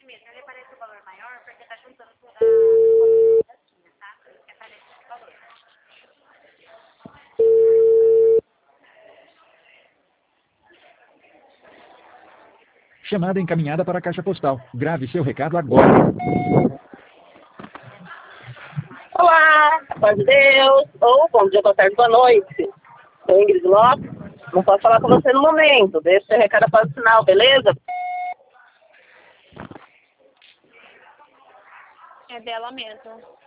mesmo, ele aparece o valor maior porque tá juntando toda a caixinha, tá? Aparece esse valor. Chamada encaminhada para a caixa postal. Grave seu recado agora. Olá, paz de Deus, ou bom dia, boa tarde, boa noite. Sou Ingrid Lopes, não posso falar com você no momento, deixa seu recado após o sinal, beleza? É dela mesmo.